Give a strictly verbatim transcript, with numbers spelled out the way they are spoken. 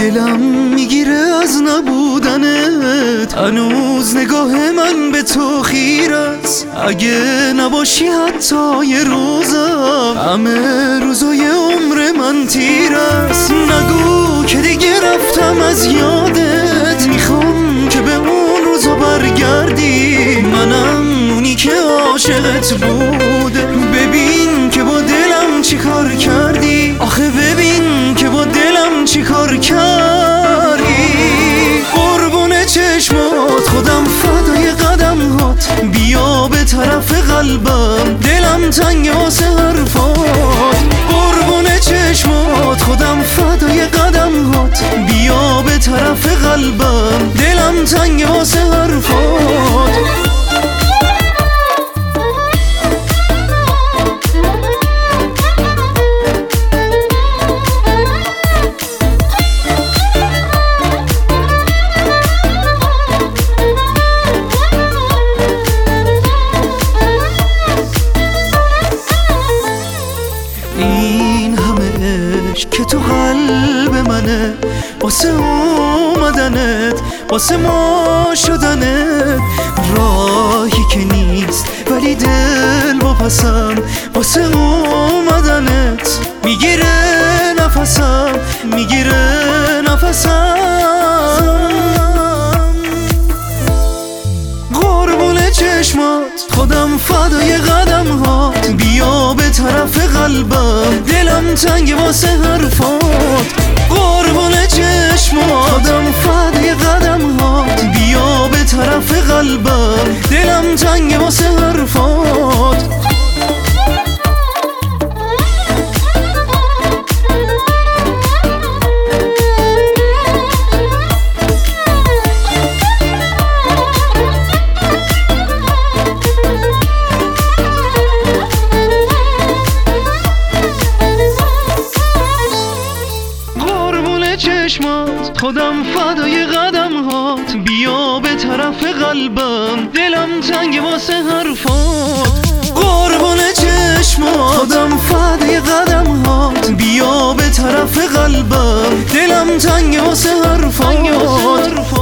دلم میگیره از نبودنت، هنوز نگاه من به تو خیره است. اگه نباشی حتی یه روزم، همه روزای عمر من تیر است. نگو که دیگه رفتم از یادت، میخوام که به اون روزا برگردی. منم اونی که عاشقت بوده، ببین که با دلم چی کار کردی. آخه ببین که با دلم چی کار کردی. قربون چشمات خودم فدای قدم هات، بیا به طرف قلبم دلم تنگ واسه حرفات. قربون چشمات خودم فدای قدم هات، بیا به طرف قلبم دلم تنگ واسه حرفات. این همه عشق که تو قلب منه، واسه اومدنت واسه ما شدنت. راهی که نیست ولی دل با پسم، واسه اومدنت میگیره نفسم، میگیره نفسم. قربون چشمات خودم فدای قدم هات، بیا به طرف قلبم دلم تنگ واسه حرفات. قربون چشمات خودم فدای قدم هات، بیا به طرف قلبم دلم تنگ واسه حرفات. چشمات خودم فدای قدم هات، بیا به طرف قلبم دلم تنگ واسه حرفات. قربون چشمات خودم فدای قدم هات، بیا به طرف قلبم دلم تنگ واسه حرفات.